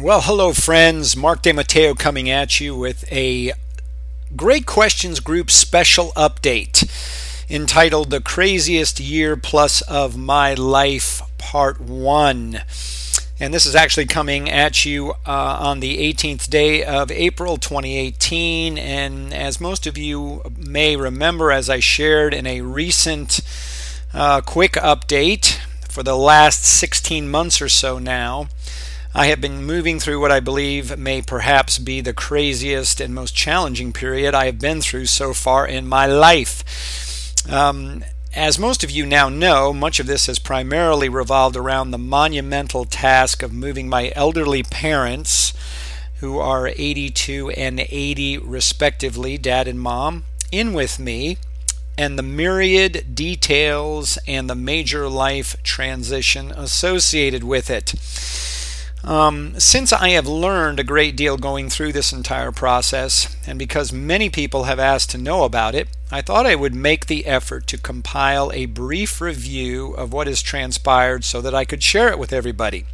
Well, hello, friends. Mark DeMatteo coming at you with a Great Questions Group special update entitled The Craziest Year Plus of My Life, Part 1. And this is actually coming at you on the 18th day of April 2018. And as most of you may remember, as I shared in a recent quick update, for the last 16 months or so now, I have been moving through what I believe may perhaps be the craziest and most challenging period I have been through so far in my life. As most of you now know, much of this has primarily revolved around the monumental task of moving my elderly parents, who are 82 and 80 respectively, Dad and Mom, in with me, and the myriad details and the major life transition associated with it. Since I have learned a great deal going through this entire process, and because many people have asked to know about it, I thought I would make the effort to compile a brief review of what has transpired so that I could share it with everybody.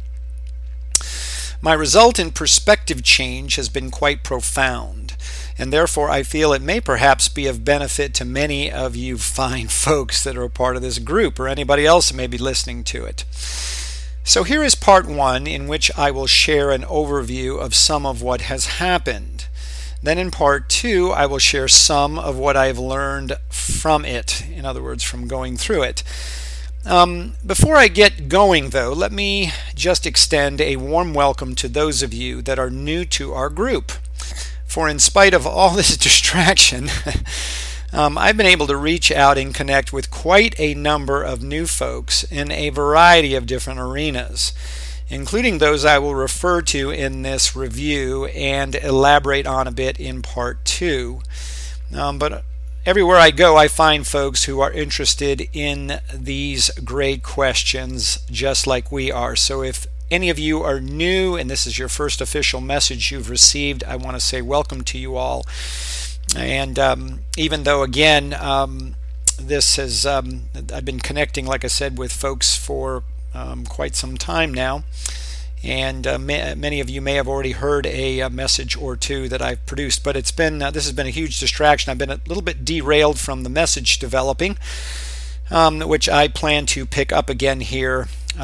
My resultant perspective change has been quite profound, and therefore I feel it may perhaps be of benefit to many of you fine folks that are a part of this group, or anybody else that may be listening to it. So here is part 1, in which I will share an overview of some of what has happened. Then in part 2, I will share some of what I have learned from it, in other words, from going through it. Before I get going, though, let me just extend a warm welcome to those of you that are new to our group. For in spite of all this distraction, I've been able to reach out and connect with quite a number of new folks in a variety of different arenas, including those I will refer to in this review and elaborate on a bit in part 2. But everywhere I go, I find folks who are interested in these great questions just like we are. So if any of you are new and this is your first official message you've received, I want to say welcome to you all. And even though, again, this has I've been connecting, like I said, with folks for quite some time now, and many of you may have already heard a message or two that I've produced, but it's been this has been a huge distraction. I've been a little bit derailed from the message developing, which I plan to pick up again here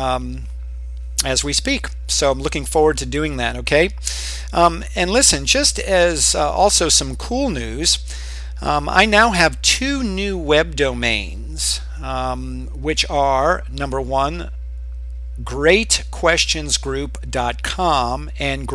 as we speak. So I'm looking forward to doing that, okay? And listen, just as also some cool news, I now have 2 new web domains, which are, number 1, greatquestionsgroup.com and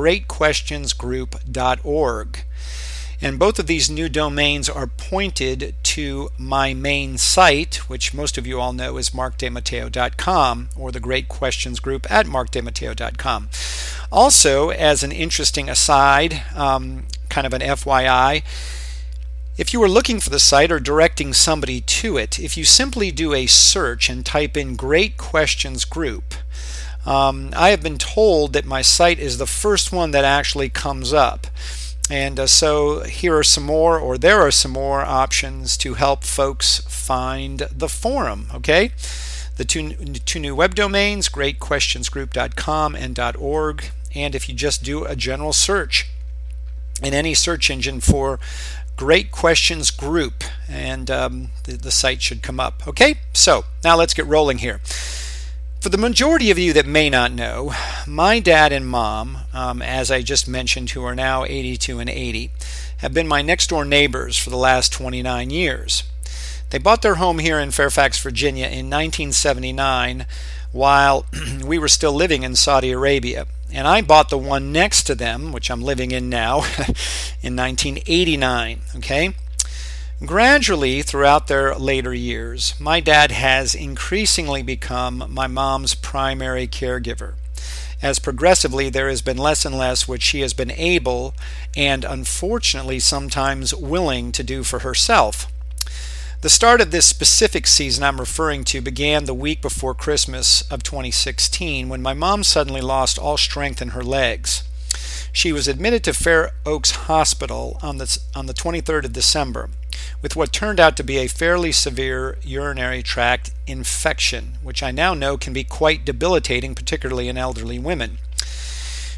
greatquestionsgroup.org. And both of these new domains are pointed to my main site, which most of you all know is markdemateo.com, or the Great Questions Group at markdemateo.com. Also, as an interesting aside, kind of an FYI, if you were looking for the site or directing somebody to it, if you simply do a search and type in Great Questions Group, I have been told that my site is the first one that actually comes up. And so here are some more, or there are some more options to help folks find the forum, okay? The two new web domains, greatquestionsgroup.com and .org. And if you just do a general search in any search engine for Great Questions Group, and the site should come up. Okay, so now let's get rolling here. For the majority of you that may not know, my dad and mom, as I just mentioned, who are now 82 and 80, have been my next door neighbors for the last 29 years. They bought their home here in Fairfax, Virginia in 1979 while we were still living in Saudi Arabia. And I bought the one next to them, which I'm living in now, in 1989, okay? Gradually, throughout their later years, my dad has increasingly become my mom's primary caregiver, as progressively there has been less and less which she has been able and unfortunately sometimes willing to do for herself. The start of this specific season I'm referring to began the week before Christmas of 2016, when my mom suddenly lost all strength in her legs. She was admitted to Fair Oaks Hospital on the 23rd of December with what turned out to be a fairly severe urinary tract infection, which I now know can be quite debilitating, particularly in elderly women.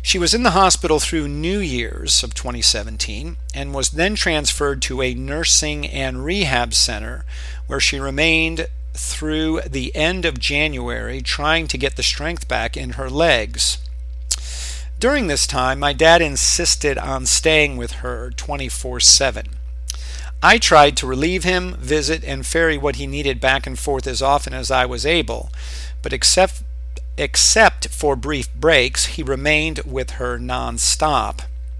She was in the hospital through New Year's of 2017 and was then transferred to a nursing and rehab center where she remained through the end of January trying to get the strength back in her legs. During this time, my dad insisted on staying with her 24/7. I tried to relieve him, visit, and ferry what he needed back and forth as often as I was able, but except for brief breaks, he remained with her nonstop.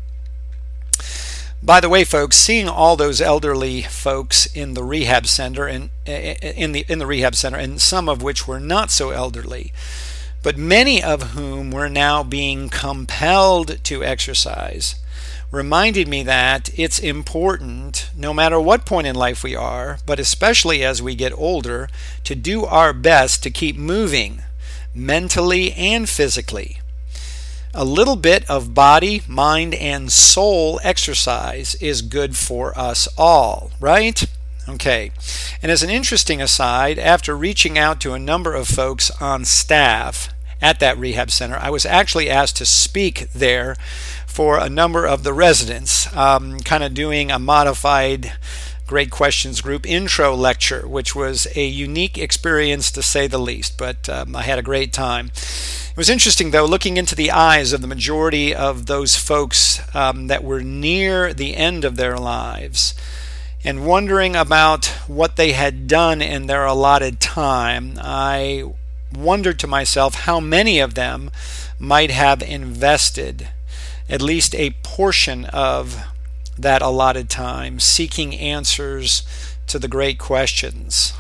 By the way, folks, seeing all those elderly folks in the rehab center and in the rehab center, and some of which were not so elderly, but many of whom were now being compelled to exercise, reminded me that it's important, no matter what point in life we are, but especially as we get older, to do our best to keep moving, mentally and physically. A little bit of body, mind, and soul exercise is good for us all, right? Okay. And as an interesting aside, after reaching out to a number of folks on staff at that rehab center, I was actually asked to speak there for a number of the residents, kind of doing a modified Great Questions Group intro lecture, which was a unique experience to say the least, but I had a great time. It was interesting, though, looking into the eyes of the majority of those folks that were near the end of their lives and wondering about what they had done in their allotted time. I wondered to myself how many of them might have invested at least a portion of that allotted time seeking answers to the great questions.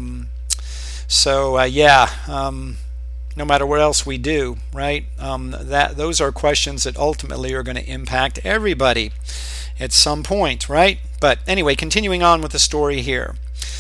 No matter what else we do, right? Those are questions that ultimately are going to impact everybody at some point, right? But anyway, continuing on with the story here.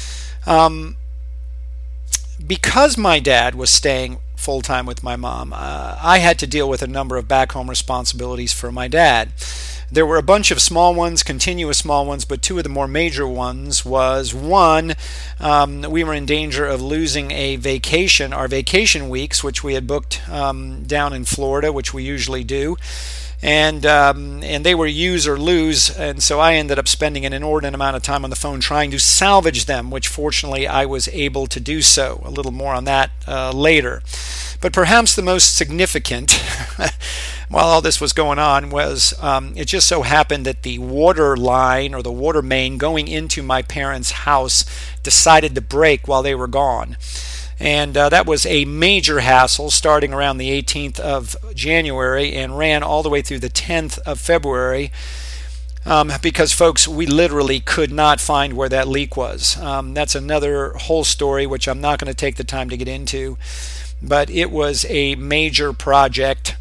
Because my dad was staying full-time with my mom, I had to deal with a number of back-home responsibilities for my dad. There were a bunch of small ones, continuous small ones, but two of the more major ones was, one, we were in danger of losing a vacation, our vacation weeks, which we had booked down in Florida, which we usually do. And they were use or lose, and so I ended up spending an inordinate amount of time on the phone trying to salvage them, which fortunately I was able to do so. A little more on that later. But perhaps the most significant, while all this was going on, was it just so happened that the water line or the water main going into my parents' house decided to break while they were gone. And that was a major hassle starting around the 18th of January and ran all the way through the 10th of February because, folks, we literally could not find where that leak was. That's another whole story which I'm not going to take the time to get into, but it was a major project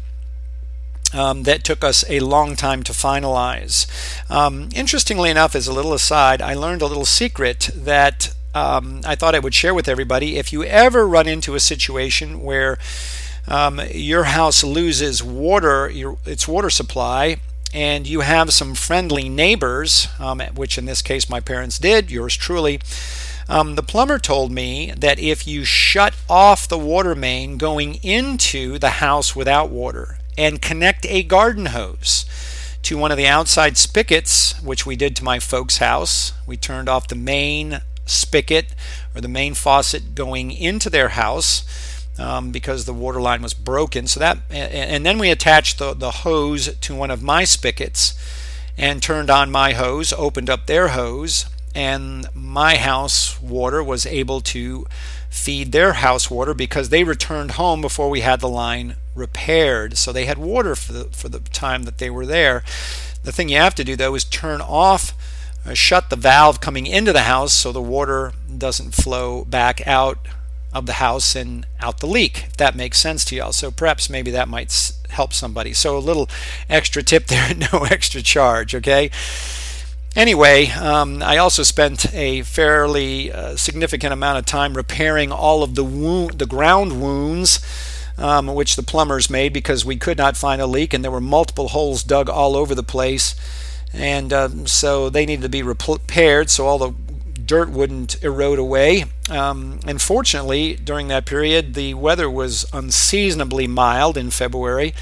that took us a long time to finalize. Interestingly enough, as a little aside, I learned a little secret that I thought I would share with everybody. If you ever run into a situation where your house loses water, its water supply, and you have some friendly neighbors, which in this case my parents did, yours truly, the plumber told me that if you shut off the water main going into the house without water and connect a garden hose to one of the outside spigots, which we did to my folks' house, we turned off the main spigot or the main faucet going into their house because the water line was broken. So that, and then we attached the hose to one of my spigots and turned on my hose, opened up their hose, and my house water was able to feed their house water because they returned home before we had the line repaired. So they had water for the time that they were there. The thing you have to do, though, is turn off shut the valve coming into the house so the water doesn't flow back out of the house and out the leak, if that makes sense to y'all. So perhaps maybe that might help somebody. So a little extra tip there, no extra charge, okay? Anyway, I also spent a fairly significant amount of time repairing all of the ground wounds which the plumbers made because we could not find a leak and there were multiple holes dug all over the place. And so they needed to be repaired so all the dirt wouldn't erode away. And fortunately, during that period, the weather was unseasonably mild in February,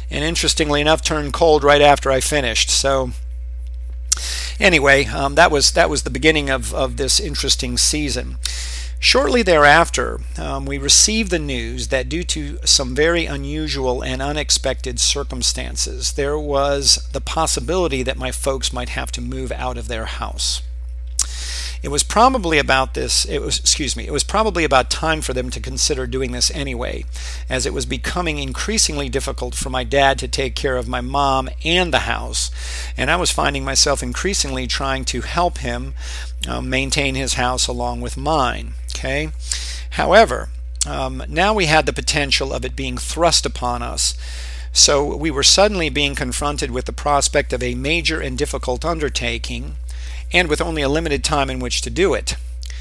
and interestingly enough turned cold right after I finished. So anyway, that was the beginning of this interesting season. Shortly thereafter, we received the news that due to some very unusual and unexpected circumstances, there was the possibility that my folks might have to move out of their house. It was probably about time for them to consider doing this anyway, as it was becoming increasingly difficult for my dad to take care of my mom and the house, and I was finding myself increasingly trying to help him maintain his house along with mine. Okay. However, now we had the potential of it being thrust upon us. So we were suddenly being confronted with the prospect of a major and difficult undertaking, and with only a limited time in which to do it.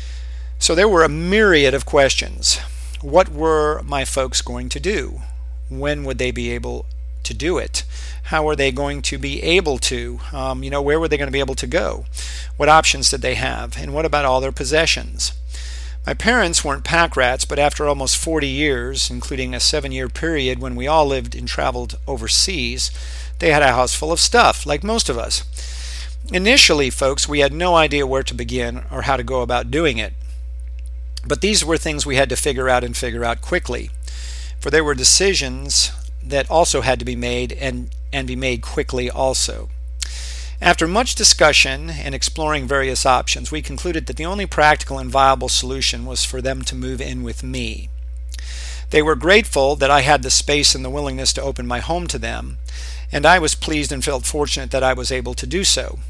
So there were a myriad of questions. What were my folks going to do? When would they be able to do it? How were they going to be able to? Where were they going to be able to go? What options did they have? And what about all their possessions? My parents weren't pack rats, but after almost 40 years, including a 7-year period when we all lived and traveled overseas, they had a house full of stuff, like most of us. Initially, folks, we had no idea where to begin or how to go about doing it. But these were things we had to figure out quickly, for there were decisions that also had to be made and be made quickly also. After much discussion and exploring various options, we concluded that the only practical and viable solution was for them to move in with me. They were grateful that I had the space and the willingness to open my home to them, and I was pleased and felt fortunate that I was able to do so.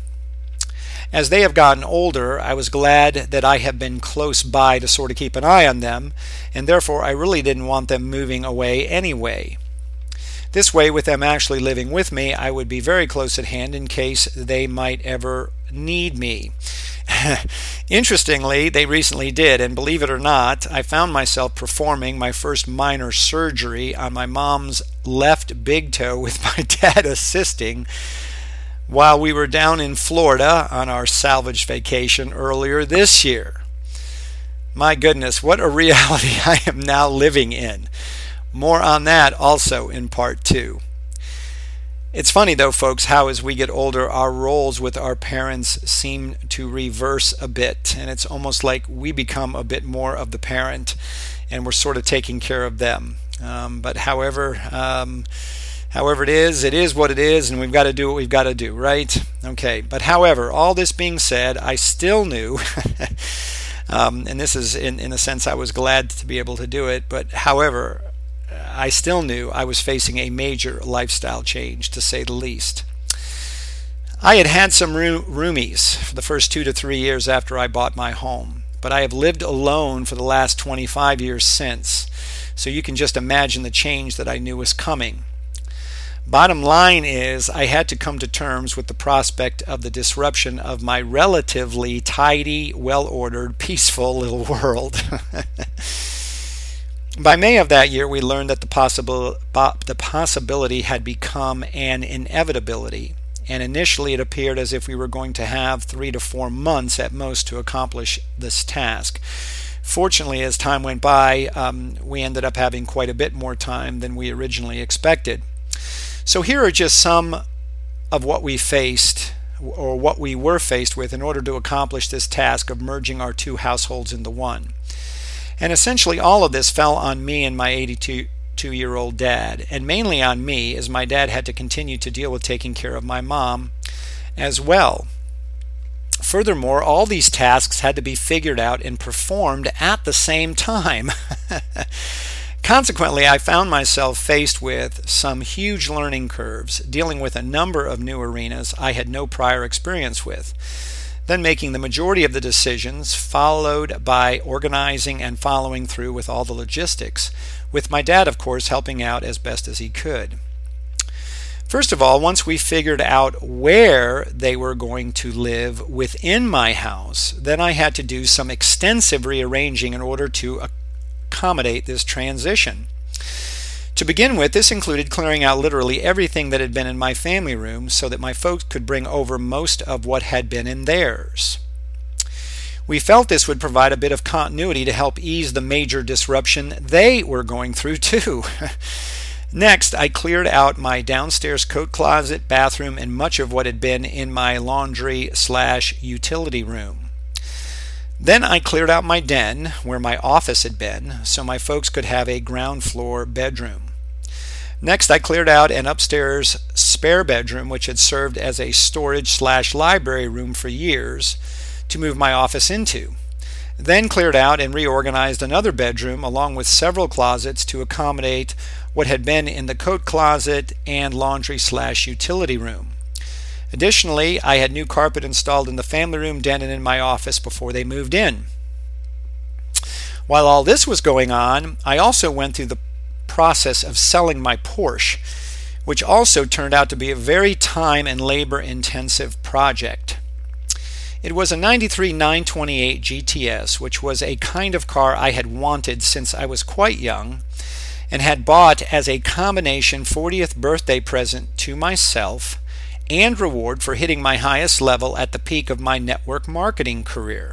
As they have gotten older, I was glad that I have been close by to sort of keep an eye on them, and therefore I really didn't want them moving away anyway. This way, with them actually living with me, I would be very close at hand in case they might ever need me. Interestingly, they recently did, and believe it or not, I found myself performing my first minor surgery on my mom's left big toe with my dad assisting while we were down in Florida on our salvage vacation earlier this year. My goodness, what a reality I am now living in. More on that also in part 2. It's funny though, folks, how as we get older, our roles with our parents seem to reverse a bit, and it's almost like we become a bit more of the parent, and we're sort of taking care of them. But however it is what it is, and we've got to do what we've got to do, right? Okay. But however, all this being said, I still knew, and this is in a sense I was glad to be able to do it, but however, I still knew I was facing a major lifestyle change, to say the least. I had had some roomies for the first 2 to 3 years after I bought my home, but I have lived alone for the last 25 years since, so you can just imagine the change that I knew was coming. Bottom line is, I had to come to terms with the prospect of the disruption of my relatively tidy, well-ordered, peaceful little world. By May of that year, we learned that the possibility had become an inevitability, and initially it appeared as if we were going to have 3 to 4 months at most to accomplish this task. Fortunately, as time went by, we ended up having quite a bit more time than we originally expected. So here are just some of what we faced, or what we were faced with, in order to accomplish this task of merging our 2 households into one. And essentially all of this fell on me and my 82-year-old dad, and mainly on me, as my dad had to continue to deal with taking care of my mom as well. Furthermore, all these tasks had to be figured out and performed at the same time. Consequently, I found myself faced with some huge learning curves, dealing with a number of new arenas I had no prior experience with, then making the majority of the decisions, followed by organizing and following through with all the logistics, with my dad, of course, helping out as best as he could. First of all, once we figured out where they were going to live within my house, then I had to do some extensive rearranging in order to accommodate this transition. To begin with, this included clearing out literally everything that had been in my family room so that my folks could bring over most of what had been in theirs. We felt this would provide a bit of continuity to help ease the major disruption they were going through too. Next, I cleared out my downstairs coat closet, bathroom, and much of what had been in my laundry/utility room. Then I cleared out my den, where my office had been, so my folks could have a ground floor bedroom. Next, I cleared out an upstairs spare bedroom, which had served as a storage/library room for years, to move my office into. Then cleared out and reorganized another bedroom along with several closets to accommodate what had been in the coat closet and laundry/utility room. Additionally, I had new carpet installed in the family room, den, and in my office before they moved in. While all this was going on, I also went through the process of selling my Porsche, which also turned out to be a very time and labor intensive project. It was a 93 928 GTS, which was a kind of car I had wanted since I was quite young and had bought as a combination 40th birthday present to myself and reward for hitting my highest level at the peak of my network marketing career.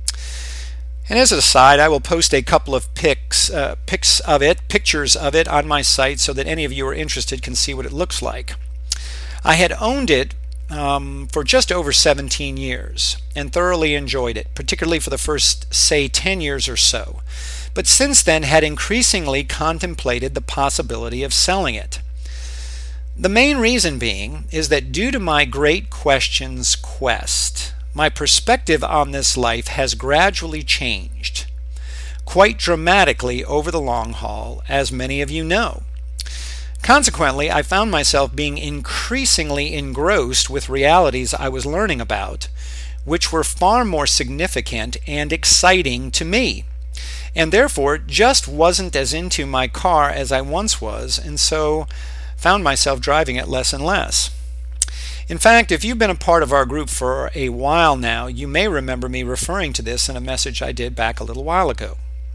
And as an aside, I will post a couple of pictures of it on my site so that any of you who are interested can see what it looks like. I had owned it for just over 17 years and thoroughly enjoyed it, particularly for the first, say, 10 years or so. But since then had increasingly contemplated the possibility of selling it. The main reason being is that due to my great questions quest, my perspective on this life has gradually changed, quite dramatically over the long haul, as many of you know. Consequently, I found myself being increasingly engrossed with realities I was learning about, which were far more significant and exciting to me, and therefore just wasn't as into my car as I once was, and so found myself driving it less and less. In fact, if you've been a part of our group for a while now, you may remember me referring to this in a message I did back a little while ago.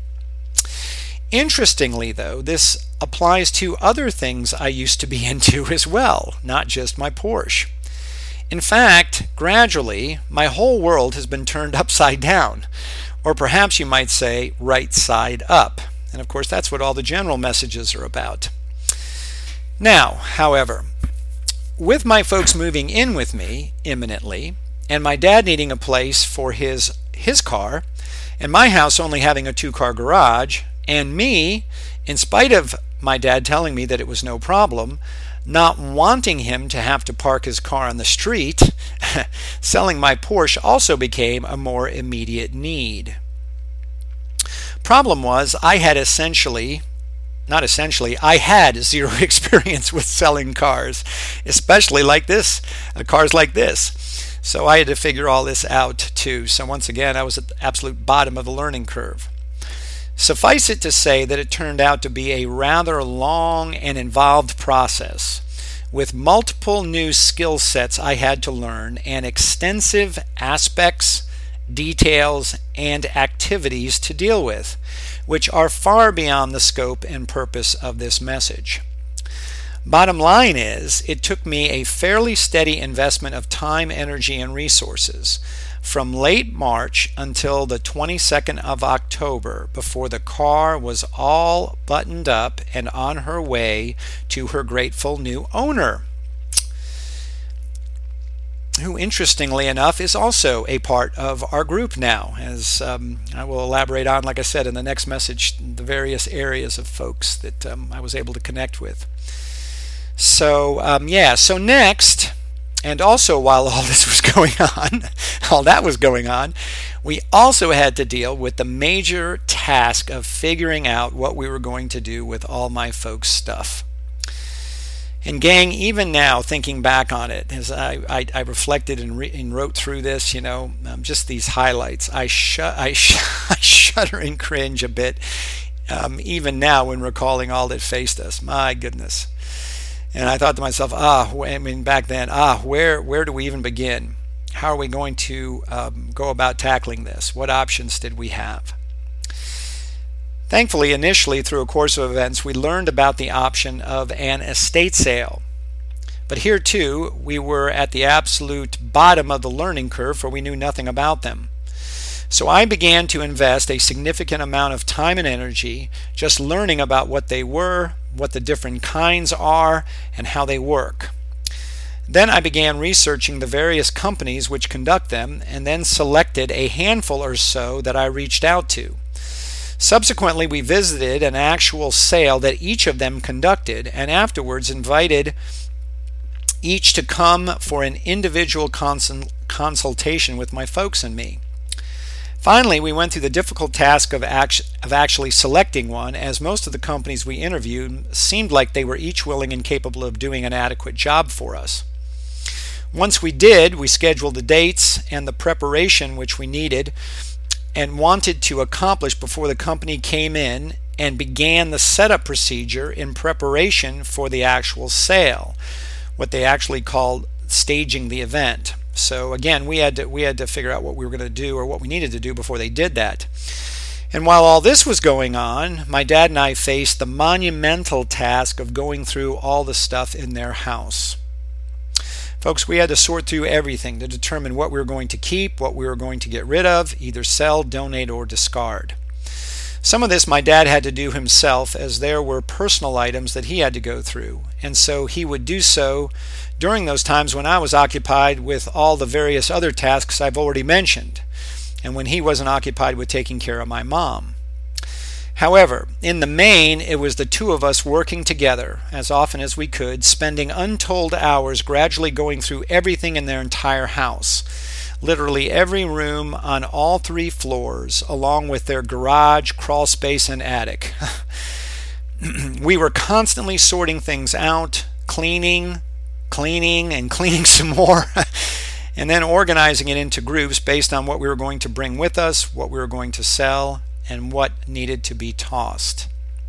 Interestingly, though, this applies to other things I used to be into as well, not just my Porsche. In fact, gradually, my whole world has been turned upside down, or perhaps you might say right side up. And of course, that's what all the general messages are about. Now, however, with my folks moving in with me imminently, and my dad needing a place for his car, and my house only having a 2-car garage, and me, in spite of my dad telling me that it was no problem, not wanting him to have to park his car on the street, selling my Porsche also became a more immediate need. Problem was, I had zero experience with selling cars, especially like this, cars like this. So I had to figure all this out too. So once again, I was at the absolute bottom of the learning curve. Suffice it to say that it turned out to be a rather long and involved process with multiple new skill sets I had to learn and extensive aspects, details, and activities to deal with, which are far beyond the scope and purpose of this message. Bottom line is, it took me a fairly steady investment of time, energy, and resources from late March until the 22nd of October before the car was all buttoned up and on her way to her grateful new owner, who interestingly enough is also a part of our group now, as I will elaborate on, like I said, in the next message, the various areas of folks that I was able to connect with. So so next, and also while all this was going on, all that was going on, we also had to deal with the major task of figuring out what we were going to do with all my folks' stuff. And gang, even now, thinking back on it, as I reflected and wrote through this, just these highlights, I shudder and cringe a bit, even now when recalling all that faced us. My goodness. And I thought to myself, back then, where do we even begin? How are we going to go about tackling this? What options did we have? Thankfully, initially, through a course of events, we learned about the option of an estate sale. But here, too, we were at the absolute bottom of the learning curve, for we knew nothing about them. So I began to invest a significant amount of time and energy just learning about what they were, what the different kinds are, and how they work. Then I began researching the various companies which conduct them, and then selected a handful or so that I reached out to. Subsequently, we visited an actual sale that each of them conducted, and afterwards invited each to come for an individual consultation with my folks and me. Finally, we went through the difficult task of actually selecting one, as most of the companies we interviewed seemed like they were each willing and capable of doing an adequate job for us. Once we did, we scheduled the dates and the preparation which we needed and wanted to accomplish before the company came in, and began the setup procedure in preparation for the actual sale, what they actually called staging the event. So again, we had to figure out what we were going to do, or what we needed to do, before they did that. And while all this was going on, my dad and I faced the monumental task of going through all the stuff in their house. Folks, we had to sort through everything to determine what we were going to keep, what we were going to get rid of, either sell, donate, or discard. Some of this my dad had to do himself, as there were personal items that he had to go through, and so he would do so during those times when I was occupied with all the various other tasks I've already mentioned, and when he wasn't occupied with taking care of my mom. However, in the main, it was the two of us working together as often as we could, spending untold hours gradually going through everything in their entire house, literally every room on all 3 floors, along with their garage, crawl space, and attic. We were constantly sorting things out, cleaning, and cleaning some more, and then organizing it into groups based on what we were going to bring with us, what we were going to sell, and what needed to be tossed.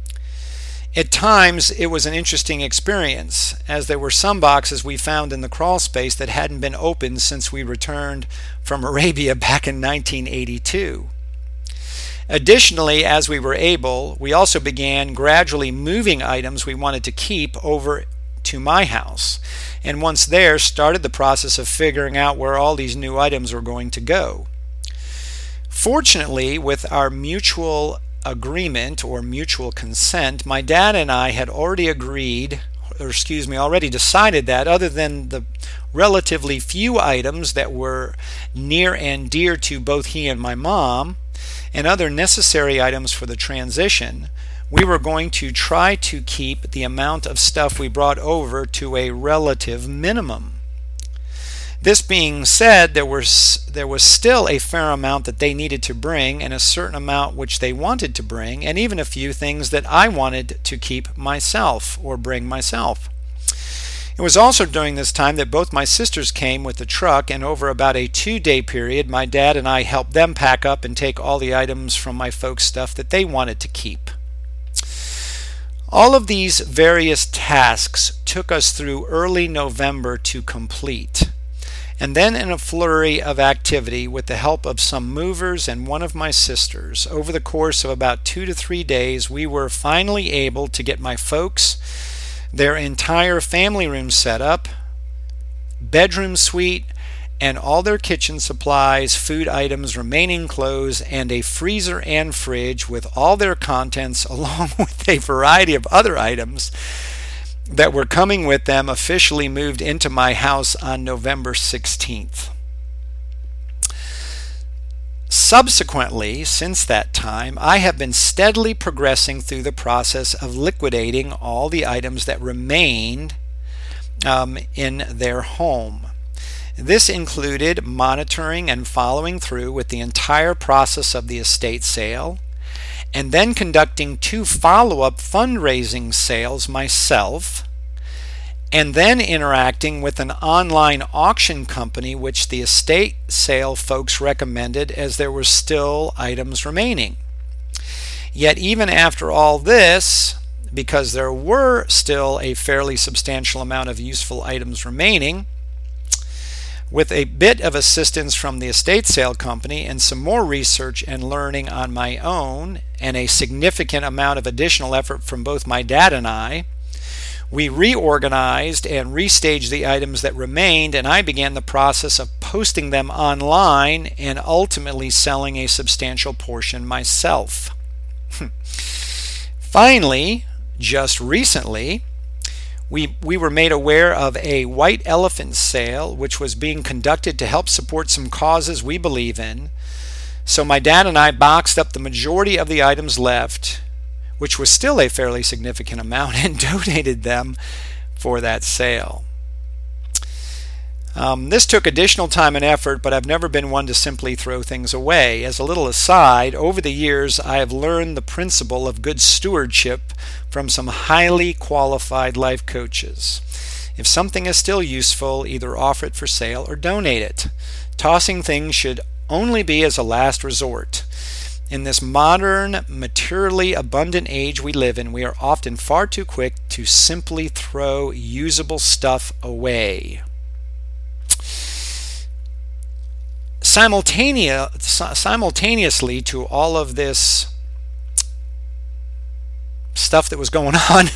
At times, it was an interesting experience, as there were some boxes we found in the crawl space that hadn't been opened since we returned from Arabia back in 1982. Additionally, as we were able, we also began gradually moving items we wanted to keep over to my house, and once there, started the process of figuring out where all these new items were going to go. Fortunately, with our mutual agreement or mutual consent, my dad and I had already decided that other than the relatively few items that were near and dear to both he and my mom, and other necessary items for the transition, we were going to try to keep the amount of stuff we brought over to a relative minimum. This being said, there was still a fair amount that they needed to bring, and a certain amount which they wanted to bring, and even a few things that I wanted to keep myself or bring myself. It was also during this time that both my sisters came with the truck, and over about a 2-day period, my dad and I helped them pack up and take all the items from my folks' stuff that they wanted to keep. All of these various tasks took us through early November to complete. And then, in a flurry of activity with the help of some movers and one of my sisters, over the course of about 2 to 3 days, we were finally able to get my folks their entire family room set up, bedroom suite, and all their kitchen supplies, food items, remaining clothes, and a freezer and fridge with all their contents, along with a variety of other items that were coming with them, officially moved into my house on November 16th. Subsequently, since that time, I have been steadily progressing through the process of liquidating all the items that remained in their home. This included monitoring and following through with the entire process of the estate sale, and then conducting 2 follow-up fundraising sales myself, and then interacting with an online auction company which the estate sale folks recommended, as there were still items remaining. Yet even after all this, because there were still a fairly substantial amount of useful items remaining, with a bit of assistance from the estate sale company and some more research and learning on my own, and a significant amount of additional effort from both my dad and I, We reorganized and restaged the items that remained, and I began the process of posting them online and ultimately selling a substantial portion myself. Finally, just recently, we were made aware of a white elephant sale which was being conducted to help support some causes we believe in. So my dad and I boxed up the majority of the items left, which was still a fairly significant amount, and donated them for that sale. This took additional time and effort, but I've never been one to simply throw things away. As a little aside, over the years I have learned the principle of good stewardship from some highly qualified life coaches. If something is still useful, either offer it for sale or donate it. Tossing things should only be as a last resort. In this modern, materially abundant age we live in, we are often far too quick to simply throw usable stuff away. Simultaneously to all of this stuff that was going on,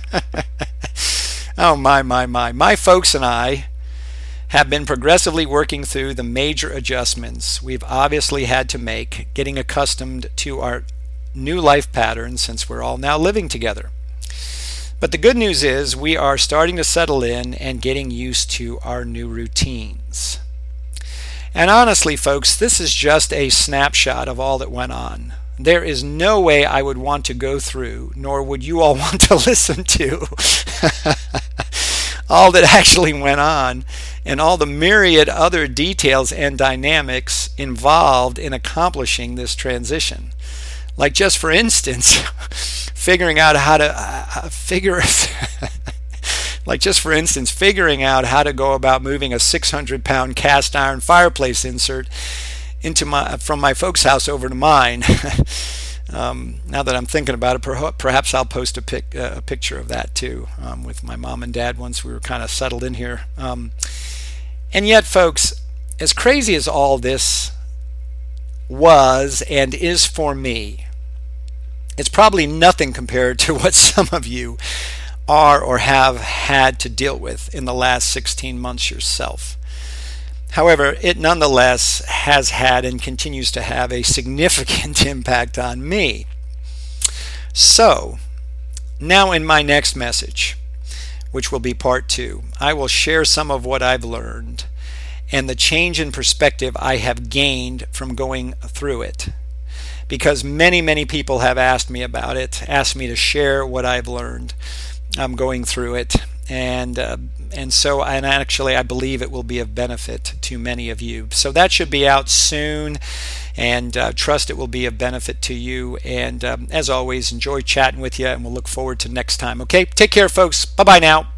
oh my folks and I have been progressively working through the major adjustments we've obviously had to make, getting accustomed to our new life patterns since we're all now living together. But the good news is we are starting to settle in and getting used to our new routines. And honestly, folks, this is just a snapshot of all that went on. There is no way I would want to go through, nor would you all want to listen to, all that actually went on and all the myriad other details and dynamics involved in accomplishing this transition. Like, just for instance, figuring out how to figuring out how to go about moving a 600-pound cast iron fireplace insert from my folks' house over to mine. Now that I'm thinking about it, perhaps I'll post a picture of that too, with my mom and dad once we were kind of settled in here. And yet, folks, as crazy as all this was and is for me, it's probably nothing compared to what some of you are or have had to deal with in the last 16 months yourself. However, it nonetheless has had and continues to have a significant impact on me. So, now in my next message, which will be part 2, I will share some of what I've learned and the change in perspective I have gained from going through it. Because many people have asked me about it, asked me to share what I've learned going through it. And actually I believe it will be of benefit to many of you. So that should be out soon, and trust it will be of benefit to you. And as always, enjoy chatting with you, and we'll look forward to next time. Okay, take care, folks. Bye-bye now.